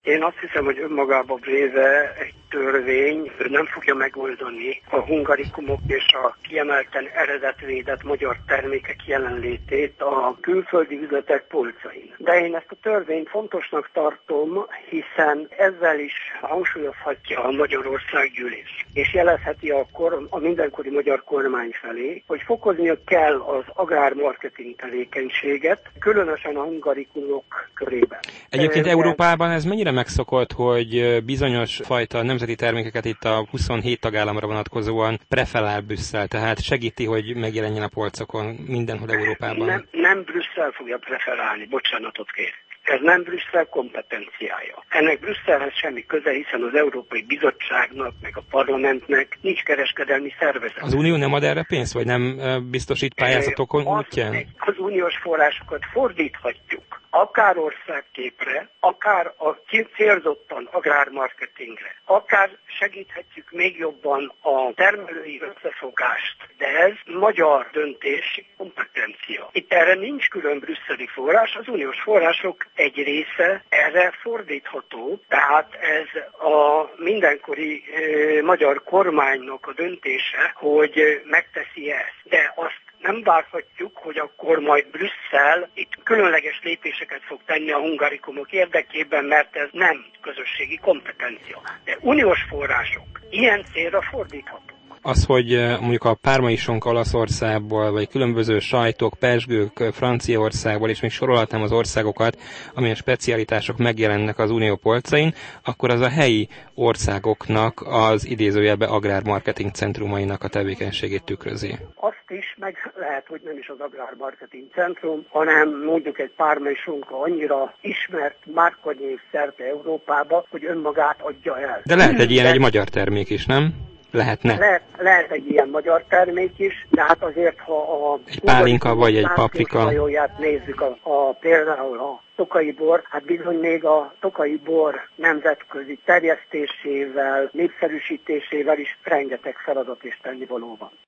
Én azt hiszem, hogy önmagában véve egy törvény nem fogja megoldani a hungarikumok és a kiemelten eredetvédett magyar termékek jelenlétét a külföldi üzletek polcain. De én ezt a törvényt fontosnak tartom, hiszen ezzel is hangsúlyozhatja a Magyarországgyűlés, és jelezheti a mindenkori magyar kormány felé, hogy fokoznia kell az agrármarketing tevékenységet, különösen a hungarikumok körében. Egyébként Európában ez mennyire megszokott, hogy bizonyos fajta nemzeti termékeket itt a 27 tagállamra vonatkozóan preferál Brüsszel, tehát segíti, hogy megjelenjen a polcokon mindenhol Európában? Nem Brüsszel fogja preferálni, bocsánatot kér. Ez nem Brüsszel kompetenciája. Ennek Brüsszelhez semmi köze, hiszen az Európai Bizottságnak, meg a parlamentnek nincs kereskedelmi szervezet. Az Unió nem ad erre pénzt, vagy nem biztosít pályázatokon útján? Az uniós forrásokat fordíthatjuk. Akár országképre, akár a célzottan agrármarketingre, akár segíthetjük még jobban a termelői összefogást, de ez magyar döntési kompetencia. Itt erre nincs külön brüsszeli forrás, az uniós források egy része erre fordítható, tehát ez a mindenkori magyar kormánynak a döntése, hogy megteszi ezt. De azt nem várhatjuk, hogy akkor majd Brüsszel itt különleges lépéseket fog tenni a hungarikumok érdekében, mert ez nem közösségi kompetencia. De uniós források ilyen célra fordíthatók. Az, hogy mondjuk a pármai sonka Olaszországból, vagy különböző sajtok, pezsgők Franciaországból, és még sorolhatnám az országokat, amilyen specialitások megjelennek az unió polcain, akkor az a helyi országoknak az idézőjelbe agrármarketing centrumainak a tevékenységét tükrözi. Azt is, meg lehet, hogy nem is az agrármarketing centrum, hanem mondjuk egy pármai sonka annyira ismert márkanév szerte Európába, hogy önmagát adja el. De lehet egy ilyen egy magyar termék is, nem? Lehetne? Lehet egy ilyen magyar termék is, de hát azért, ha egy pálinka vagy egy paprika nézzük, például a tokaji bor, hát bizony még a tokaji bor nemzetközi terjesztésével, népszerűsítésével is rengeteg feladat és tennivaló van.